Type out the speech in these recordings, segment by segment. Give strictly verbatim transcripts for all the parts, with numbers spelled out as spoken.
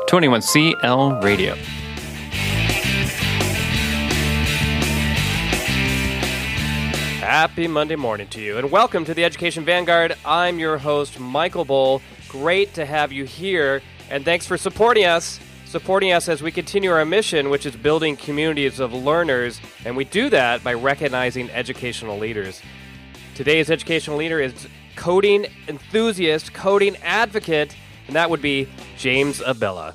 twenty-one C L Radio. Happy Monday morning to you, and welcome to the Education Vanguard. I'm your host, Michael Bull. Great to have you here, and thanks for supporting us. Supporting us as we continue our mission, which is building communities of learners, and we do that by recognizing educational leaders. Today's educational leader is coding enthusiast, coding advocate, and that would be James Abella.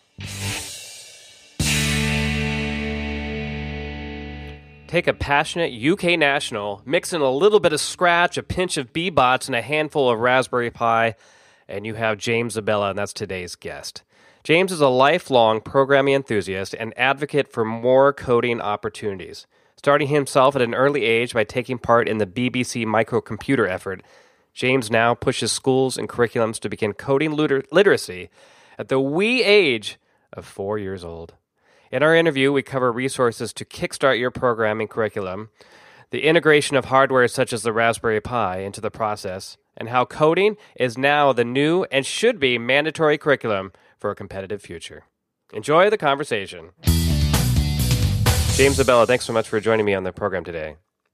Take a passionate U K national, mix in a little bit of Scratch, a pinch of Bebots, and a handful of Raspberry Pi, and you have James Abella, and that's today's guest. James is a lifelong programming enthusiast and advocate for more coding opportunities. Starting himself at an early age by taking part in the B B C microcomputer effort, James now pushes schools and curriculums to begin coding liter- literacy at the wee age of four years old. In our interview, we cover resources to kickstart your programming curriculum, the integration of hardware such as the Raspberry Pi into the process, and how coding is now the new and should be mandatory curriculum for a competitive future. Enjoy the conversation. James Abella, thanks so much for joining me on the program today.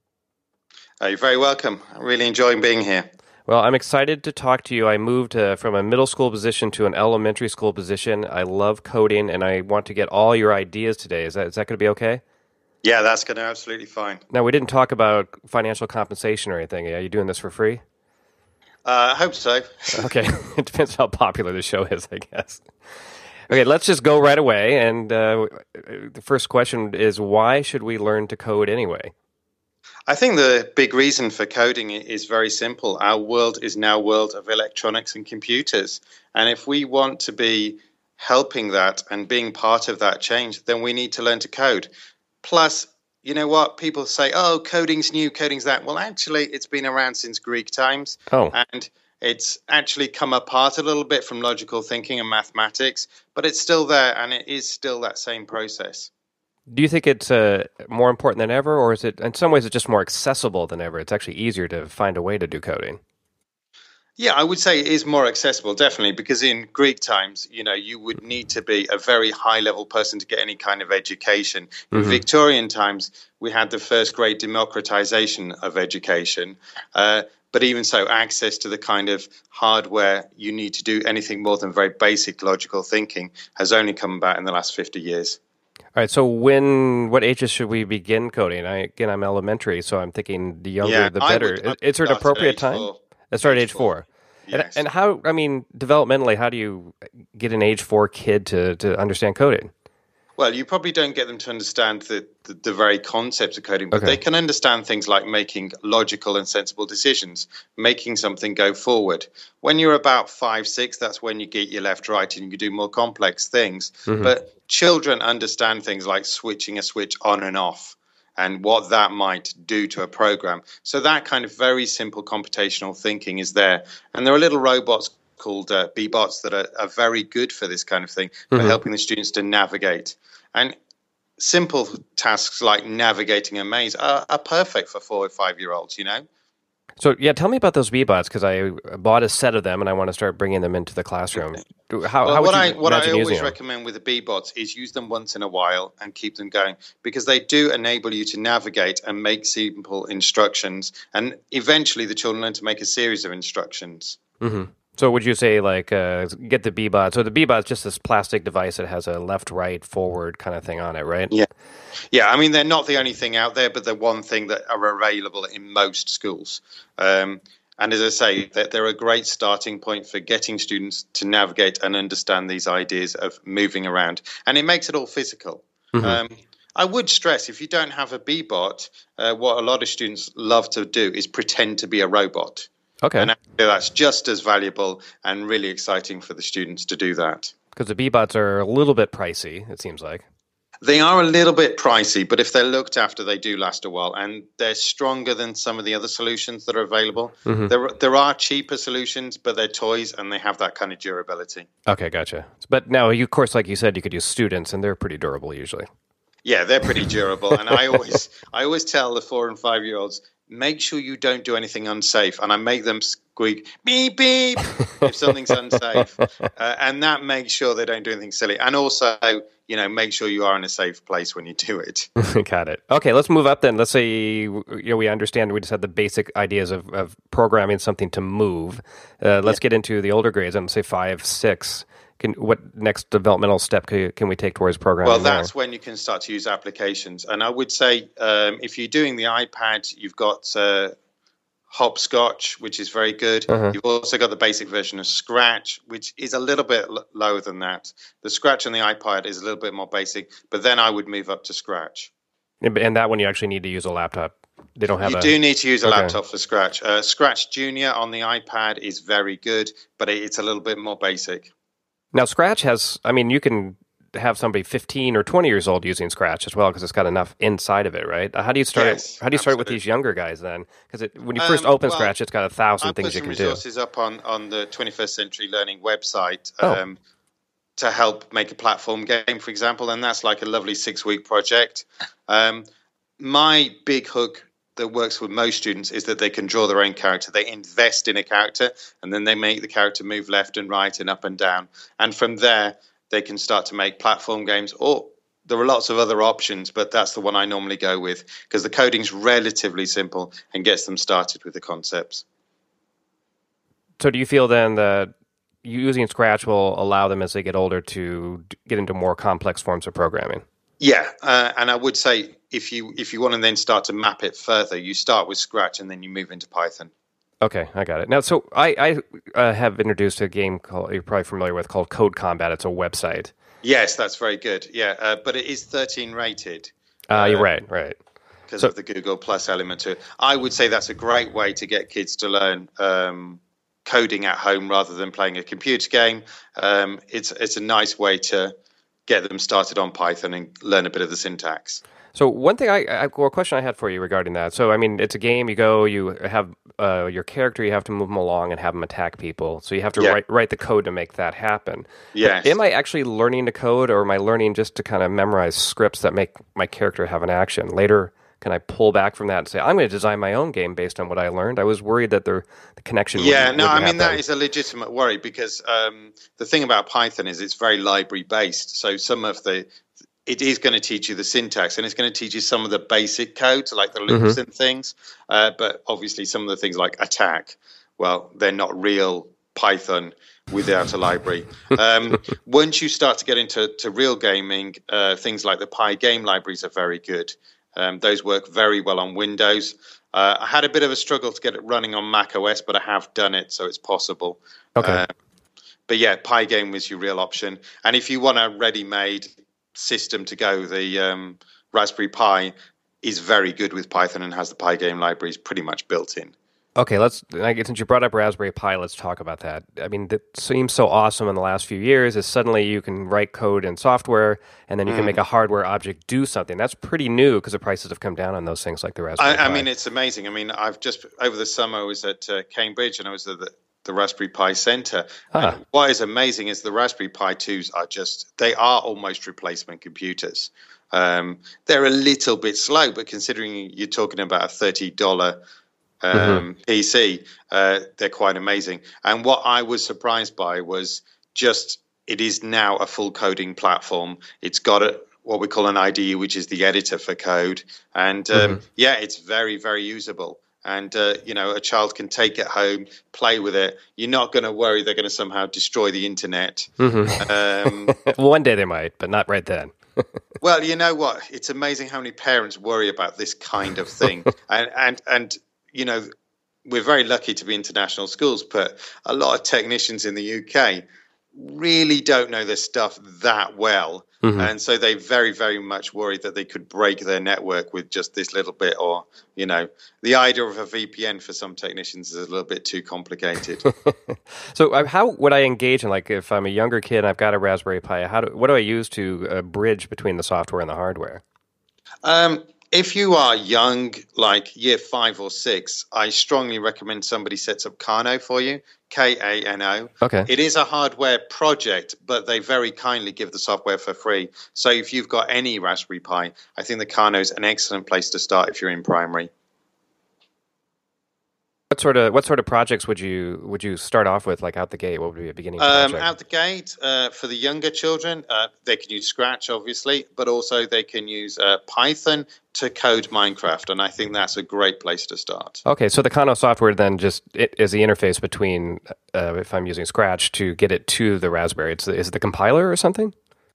Uh, you're very welcome. I'm really enjoying being here. Well, I'm excited to talk to you. I moved uh, from a middle school position to an elementary school position. I love coding, and I want to get all your ideas today. Is that is that going to be okay? Yeah, that's going to be absolutely fine. Now, we didn't talk about financial compensation or anything. Are you doing this for free? Uh, I hope so. Okay. It depends how popular the show is, I guess. Okay, let's just go right away. And uh, the first question is, why should we learn to code anyway? I think the big reason for coding is very simple. Our world is now a world of electronics and computers. And if we want to be helping that and being part of that change, then we need to learn to code. Plus, you know what? People say, oh, coding's new, coding's that. Well, actually, it's been around since Greek times. Oh. And it's actually come apart a little bit from logical thinking and mathematics, but it's still there, and it is still that same process. Do you think it's uh, more important than ever, or is it, in some ways, it's just more accessible than ever? It's actually easier to find a way to do coding. Yeah, I would say it is more accessible, definitely, because in Greek times, you know, you would need to be a very high-level person to get any kind of education. In mm-hmm. Victorian times, we had the first great democratization of education, uh, but even so, access to the kind of hardware you need to do anything more than very basic logical thinking has only come about in the last fifty years. All right, so when, what ages should we begin coding? I, again, I'm elementary, so I'm thinking the younger, yeah, the better. Would, is, is there an appropriate time? Four. Let's start at age four. Yes. And, and how, I mean, developmentally, how do you get an age four kid to, to understand coding? Well, you probably don't get them to understand the, the, the very concepts of coding, but okay. they can understand things like making logical and sensible decisions, making something go forward. When you're about five, six, that's when you get your left, right, and you can do more complex things. Mm-hmm. But children understand things like switching a switch on and off and what that might do to a program. So that kind of very simple computational thinking is there. And there are little robots called uh, Bebots that are, are very good for this kind of thing, for mm-hmm. helping the students to navigate. And simple tasks like navigating a maze are, are perfect for four or five-year-olds, you know? So, yeah, tell me about those Bebots, because I bought a set of them and I want to start bringing them into the classroom. How, well, how would what you I, what I always using them? recommend with the Bebots is use them once in a while and keep them going, because they do enable you to navigate and make simple instructions. And eventually the children learn to make a series of instructions. Mm-hmm. So would you say, like, uh, get the Bebot? So the Bebot is just this plastic device that has a left, right, forward kind of thing on it, right? Yeah. Yeah, I mean, they're not the only thing out there, but they're one thing that are available in most schools. Um, and as I say, they're, they're a great starting point for getting students to navigate and understand these ideas of moving around. And it makes it all physical. Mm-hmm. Um, I would stress, if you don't have a Bebot, uh, what a lot of students love to do is pretend to be a robot. Okay. And actually that's just as valuable and really exciting for the students to do that. Because the Bebots are a little bit pricey, it seems like. They are a little bit pricey, but if they're looked after, they do last a while. And they're stronger than some of the other solutions that are available. Mm-hmm. There, there are cheaper solutions, but they're toys and they have that kind of durability. Okay, gotcha. But now, you, of course, like you said, you could use students, and they're pretty durable usually. Yeah, they're pretty durable. And I always, I always tell the four and five-year-olds, make sure you don't do anything unsafe. And I make them squeak, beep, beep, if something's unsafe. Uh, and that makes sure they don't do anything silly. And also, you know, make sure you are in a safe place when you do it. Got it. Okay, let's move up then. Let's say, you know, we understand we just had the basic ideas of, of programming something to move. Uh, let's yeah. get into the older grades, and say five, six. Can, what next developmental step can, can we take towards programming? Well, that's there? when you can start to use applications. And I would say um, if you're doing the iPad, you've got uh, Hopscotch, which is very good. Uh-huh. You've also got the basic version of Scratch, which is a little bit l- lower than that. The Scratch on the iPad is a little bit more basic, but then I would move up to Scratch. And that one you actually need to use a laptop. They don't have you a... do need to use a okay. laptop for Scratch. Uh, Scratch Junior on the iPad is very good, but it's a little bit more basic. Now, Scratch has, I mean, you can have somebody fifteen or twenty years old using Scratch as well, because it's got enough inside of it, right? How do you start? Yes, how do you start absolutely. with these younger guys then? Because when you first um, open well, Scratch, it's got a thousand I things you can do. I put do. some resources up on, on the twenty-first Century Learning website Oh. um, to help make a platform game, for example, and that's like a lovely six-week project. Um, my big hook that works with most students is that they can draw their own character. They invest in a character, and then they make the character move left and right and up and down. And from there, they can start to make platform games, or there are lots of other options, but that's the one I normally go with because the coding's relatively simple and gets them started with the concepts. So do you feel then that using Scratch will allow them as they get older to get into more complex forms of programming? Yeah, uh, and I would say if you if you want to then start to map it further, you start with Scratch and then you move into Python. Okay, I got it. Now, so I, I uh, have introduced a game called, you're probably familiar with, called Code Combat. It's a website. Yes, that's very good. Yeah, uh, but it is thirteen rated. Uh, you're right, right. Because so, of the Google Plus element to it. I would say that's a great way to get kids to learn um, coding at home rather than playing a computer game. Um, it's it's a nice way to get them started on Python and learn a bit of the syntax. So one thing I, I well, a question I had for you regarding that. So I mean, it's a game. You go, you have uh, your character. You have to move them along and have them attack people. So you have to yeah. write write the code to make that happen. Yes. But am I actually learning to code, or am I learning just to kind of memorize scripts that make my character have an action? Later, can I pull back from that and say, I'm going to design my own game based on what I learned? I was worried that the the connection. Yeah, wouldn't, no, wouldn't I mean happen. that is a legitimate worry because um, the thing about Python is it's very library based. So some of the it is going to teach you the syntax and it's going to teach you some of the basic codes like the loops mm-hmm. and things. Uh, but obviously some of the things like attack, well, they're not real Python without a library. Um, once you start to get into to real gaming, uh, things like the Pygame libraries are very good. Um, those work very well on Windows. Uh, I had a bit of a struggle to get it running on Mac O S, but I have done it, so it's possible. Okay. Uh, but yeah, Pygame was your real option. And if you want a ready-made system to go, the um, Raspberry Pi is very good with Python and has the Pygame libraries pretty much built in. Okay, let's. Since you brought up Raspberry Pi, let's talk about that. I mean, that seems so awesome in the last few years. Is suddenly you can write code in software, and then you mm. can make a hardware object do something. That's pretty new because the prices have come down on those things like the Raspberry I, Pi. I mean, it's amazing. I mean, I've just over the summer I was at uh, Cambridge, and I was at the, the Raspberry Pi Center. Huh. And what is amazing is the Raspberry Pi twos are just they are almost replacement computers. Um, they're a little bit slow, but considering you're talking about a thirty dollars Um, mm-hmm. P C, uh, they're quite amazing. And what I was surprised by was just it is now a full coding platform. It's got a, what we call an I D E, which is the editor for code. And um, mm-hmm. yeah, it's very, very usable. And, uh, you know, a child can take it home, play with it. You're not going to worry they're going to somehow destroy the internet. Mm-hmm. Um, well, one day they might, but not right then. Well, you know what? It's amazing how many parents worry about this kind of thing. and, and, and, you know, we're very lucky to be international schools, but a lot of technicians in the U K really don't know their stuff that well. Mm-hmm. And so they very, very much worry that they could break their network with just this little bit or, you know, the idea of a V P N for some technicians is a little bit too complicated. So uh, how would I engage in, like, if I'm a younger kid and I've got a Raspberry Pi, how do, what do I use to uh, bridge between the software and the hardware? Um, If you are young, like year five or six, I strongly recommend somebody sets up Kano for you, K A N O. Okay. It is a hardware project, but they very kindly give the software for free. So if you've got any Raspberry Pi, I think the Kano is an excellent place to start if you're in primary. What sort of what sort of projects would you would you start off with, like out the gate? What would be a beginning Um, project? out the gate, uh, for the younger children, uh, they can use Scratch, obviously, but also they can use uh, Python to code Minecraft, and I think that's a great place to start. Okay, so the Kano software then just it is the interface between, uh, if I'm using Scratch, to get it to the Raspberry. It's is it the compiler or something?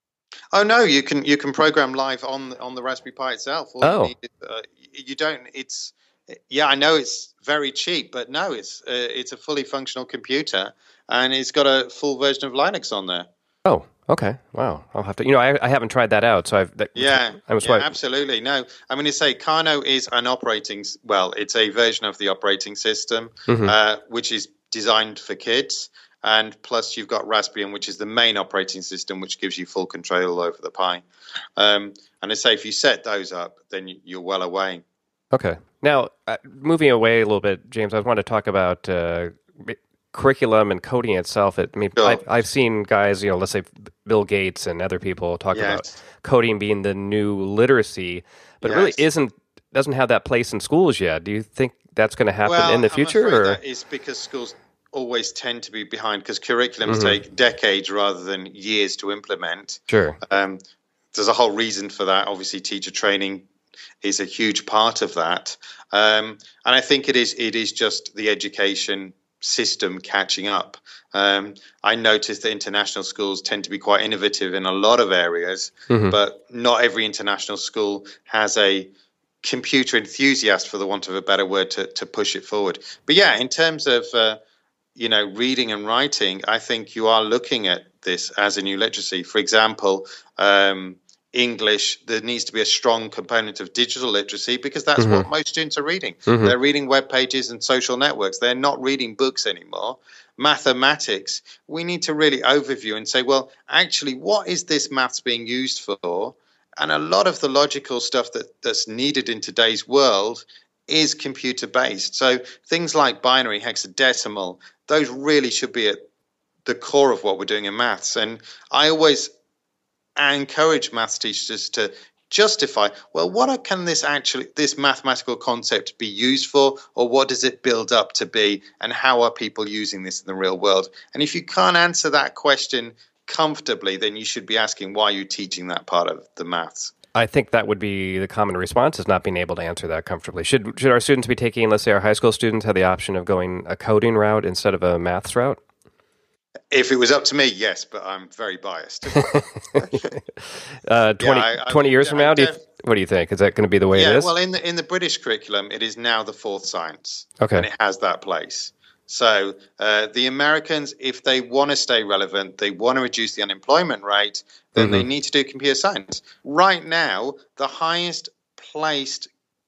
Oh no, you can you can program live on on the Raspberry Pi itself. All Oh. you, need is, uh, you don't. It's yeah, I know it's very cheap, but no, it's uh, it's a fully functional computer, and it's got a full version of Linux on there. Oh, okay. Wow. I'll have to. You know, I, I haven't tried that out, so I've. That, Yeah, I was yeah, why- absolutely. No, I mean, you say Kano is an operating. s- Well, it's a version of the operating system, Mhm. uh, which is designed for kids. And plus, you've got Raspbian, which is the main operating system, which gives you full control over the Pi. Um, and I say, if you set those up, then you- you're well away. Okay. Now, uh, moving away a little bit, James, I want to talk about uh, curriculum and coding itself. It, I mean, Sure. I've, I've seen guys, you know, let's say Bill Gates and other people talk Yes. about coding being the new literacy, but it really Yes. isn't. Doesn't have that place in schools yet. Do you think that's going to happen Well, in the I'm future? afraid Or that is because schools always tend to be behind because curriculums Mhm. take decades rather than years to implement. sure. Um, there's a whole reason for that. Obviously, teacher training is a huge part of that, um, and I think it is. It is just the education system catching up. Um, I noticed that international schools tend to be quite innovative in a lot of areas, Mhm. but not every international school has a computer enthusiast, for the want of a better word, to to push it forward. But yeah, in terms of uh, you know, reading and writing, I think you are looking at this as a new literacy. For example, um, English, there needs to be a strong component of digital literacy because that's Mhm. what most students are reading. Mhm. They're reading web pages and social networks. They're not reading books anymore. Mathematics, we need to really overview and say, well, actually, what is this maths being used for? And a lot of the logical stuff that, that's needed in today's world is computer based. So things like binary, hexadecimal, those really should be at the core of what we're doing in maths. And I always encourage maths teachers to justify, well, what can this actually, this mathematical concept be used for, or what does it build up to be, and how are people using this in the real world? And if you can't answer that question comfortably, then you should be asking why you're teaching that part of the maths. I think that would be the common response, is not being able to answer that comfortably. Should should our students be taking, let's say our high school students have the option of going a coding route instead of a maths route? If it was up to me, yes, but I'm very biased. uh, twenty, I- I- twenty years from I now, do you, don't- what do you think? Is that going to be the way yeah, it is? well, in the in the British curriculum, it is now the fourth science, Okay. and it has that place. So uh, the Americans, if they want to stay relevant, they want to reduce the unemployment rate, then they Mhm. need to do computer science. Right now, the highest placed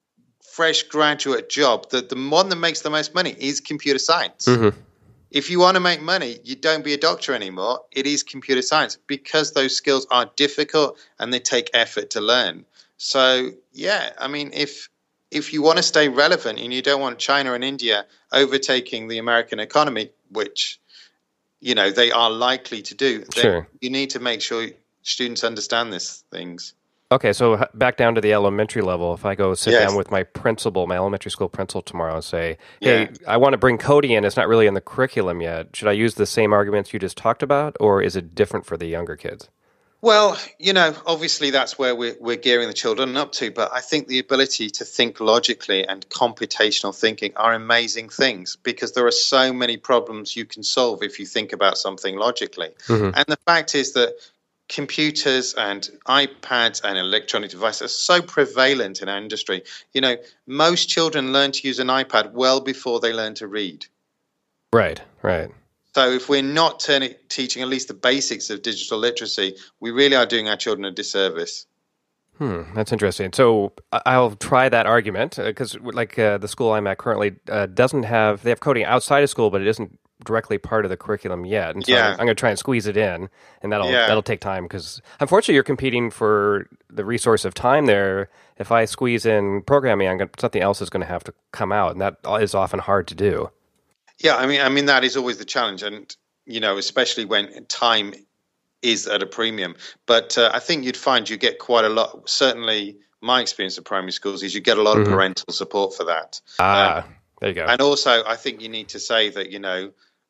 fresh graduate job, the, the one that makes the most money, is computer science. Mhm. If you want to make money, you don't be a doctor anymore. It is computer science because those skills are difficult and they take effort to learn. So, yeah, I mean, if if you want to stay relevant and you don't want China and India overtaking the American economy, which, you know, they are likely to do, then Sure. you need to make sure students understand these things. Okay, so h- back down to the elementary level. If I go sit Yes. down with my principal, my elementary school principal tomorrow, and say, "Hey, Yeah. I want to bring coding in. It's not really in the curriculum yet. Should I use the same arguments you just talked about, or is it different for the younger kids?" Well, you know, obviously that's where we're, we're gearing the children up to, but I think the ability to think logically and computational thinking are amazing things because there are so many problems you can solve if you think about something logically. Mhm. And the fact is that computers and iPads and electronic devices are so prevalent in our industry. You know, most children learn to use an iPad well before they learn to read. Right, right. So if we're not turning, teaching at least the basics of digital literacy, we really are doing our children a disservice. Hmm, that's interesting. So I- I'll try that argument because, like, uh, the school I'm at currently uh, doesn't have, they have coding outside of school, but it isn't directly part of the curriculum yet. And so Yeah. I'm, I'm going to try and squeeze it in, and that'll Yeah. that'll take time because, unfortunately, you're competing for the resource of time there. If I squeeze in programming, I'm gonna, something else is going to have to come out, and that is often hard to do. Yeah, I mean, I mean that is always the challenge, and you know, especially when time is at a premium. But uh, I think you'd find you get quite a lot. Certainly, my experience at primary schools is you get a lot Mhm. of parental support for that. Ah, There you go. And also, I think you need to say that, you know,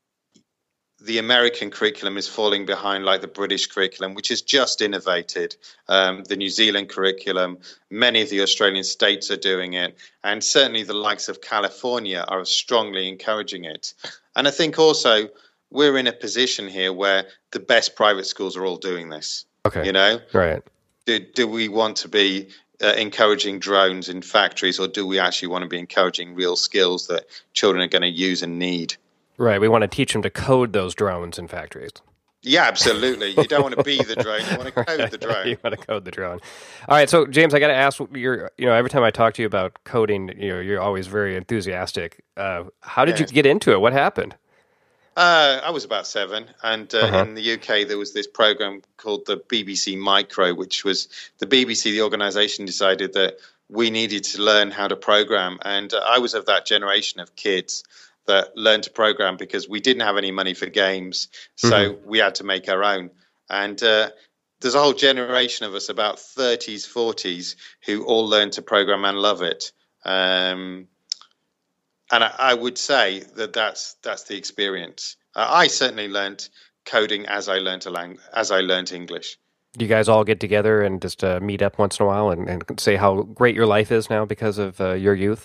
the American curriculum is falling behind like the British curriculum, which is just innovated. Um, the New Zealand curriculum, many of the Australian states are doing it. And certainly the likes of California are strongly encouraging it. And I think also we're in a position here where the best private schools are all doing this. Okay. You know? Right. Do, do we want to be uh, encouraging drones in factories, or do we actually want to be encouraging real skills that children are going to use and need? Right. We want to teach them to code those drones in factories. Yeah, absolutely. You don't want to be the drone. You want to code the drone. You want to code the drone. All right. So, James, I got to ask, you're, you know, every time I talk to you about coding, you know, you're always very enthusiastic. Uh, how did yes. you get into it? What happened? Uh, I was about seven, and uh, uh-huh. in the U K there was this program called the B B C Micro, which was the B B C, the organisation, decided that we needed to learn how to program, and uh, I was of that generation of kids that learned to program because we didn't have any money for games, so mm-hmm. we had to make our own. And uh, there's a whole generation of us, about thirties, forties, who all learned to program and love it. Um, And I, I would say that that's that's the experience. Uh, I certainly learned coding as I learned a lang- as I learned English. Do you guys all get together and just uh, meet up once in a while and, and say how great your life is now because of uh, your youth?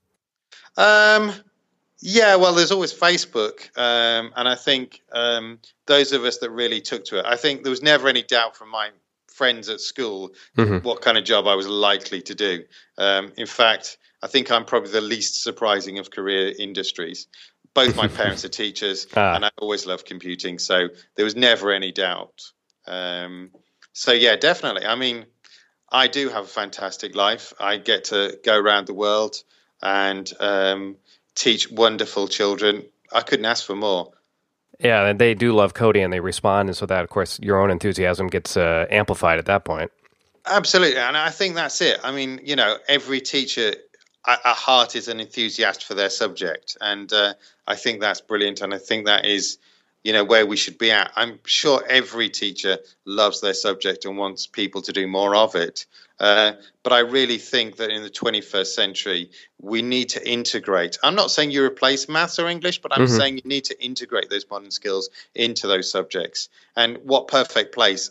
Um, yeah, well, there's always Facebook, um, and I think um, those of us that really took to it. I think there was never any doubt from my friends at school mm-hmm. what kind of job I was likely to do. Um, in fact, I think I'm probably the least surprising of career industries. Both my parents are teachers, ah. and I always loved computing, so there was never any doubt. Um, so, yeah, definitely. I mean, I do have a fantastic life. I get to go around the world and um, teach wonderful children. I couldn't ask for more. Yeah, and they do love coding, and they respond, and so that, of course, your own enthusiasm gets uh, amplified at that point. Absolutely, and I think that's it. I mean, you know, every teacher at heart is an enthusiast for their subject, and uh, I think that's brilliant, and I think that is, you know, where we should be at. I'm sure every teacher loves their subject and wants people to do more of it, uh, but I really think that in the twenty-first century we need to integrate. I'm not saying you replace maths or English, but I'm mm-hmm. saying you need to integrate those modern skills into those subjects. And what perfect place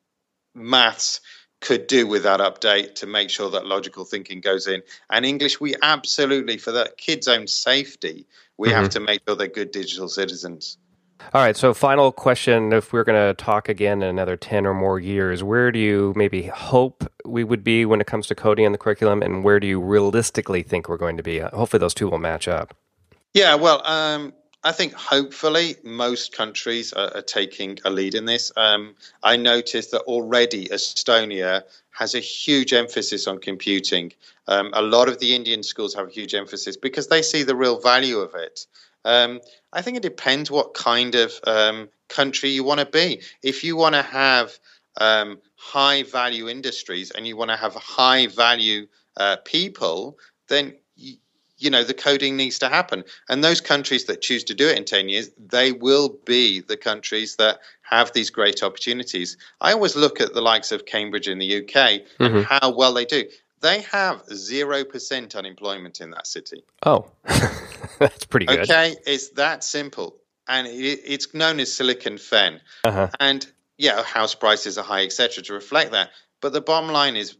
maths could do with that update to make sure that logical thinking goes in. And English, we absolutely, for the kids' own safety, we mm-hmm. have to make sure they're good digital citizens. All right, so final question. If we're going to talk again in another ten or more years, where do you maybe hope we would be when it comes to coding in the curriculum, and where do you realistically think we're going to be? Hopefully those two will match up. Yeah, well, um, I think hopefully most countries are, are taking a lead in this. Um, I noticed that already Estonia has a huge emphasis on computing. Um, a lot of the Indian schools have a huge emphasis because they see the real value of it. Um, I think it depends what kind of um, country you want to be. If you want to have um, high value industries and you want to have high value uh, people, then you, you know, the coding needs to happen. And those countries that choose to do it in ten years, they will be the countries that have these great opportunities. I always look at the likes of Cambridge in the U K and mm-hmm. how well they do. They have zero percent unemployment in that city. Oh, that's pretty good. Okay, it's that simple. And it, it's known as Silicon Fen. Uh-huh. And yeah, house prices are high, et cetera, to reflect that. But the bottom line is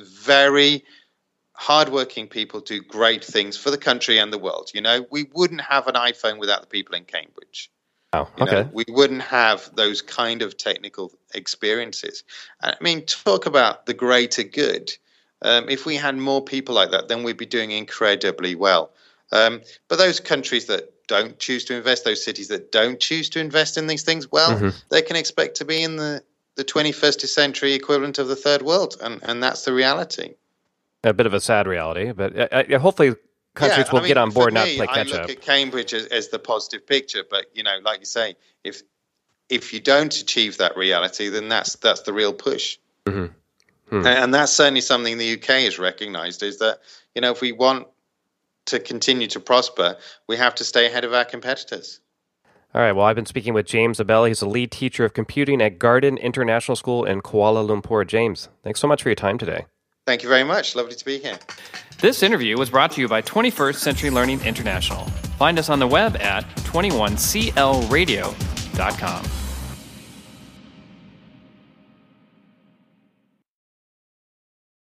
very hardworking people do great things for the country and the world. You know, we wouldn't have an iPhone without the people in Cambridge. Oh, you okay. know, we wouldn't have those kind of technical experiences. I mean, talk about the greater good. Um, if we had more people like that, then we'd be doing incredibly well. Um, but those countries that don't choose to invest, those cities that don't choose to invest in these things, well, mm-hmm. they can expect to be in the, the twenty-first century equivalent of the third world. And, and that's the reality. A bit of a sad reality, but uh, uh, hopefully countries yeah, will I mean, get on board and not me, play catch up. I look up. at Cambridge as, as the positive picture, but, you know, like you say, if if you don't achieve that reality, then that's that's the real push. Mm-hmm. Hmm. And that's certainly something the U K has recognised, is that, you know, if we want to continue to prosper, we have to stay ahead of our competitors. All right, well, I've been speaking with James Abela. He's a lead teacher of computing at Garden International School in Kuala Lumpur. James, thanks so much for your time today. Thank you very much. Lovely to be here. This interview was brought to you by twenty-first Century Learning International. Find us on the web at twenty-one c l radio dot com.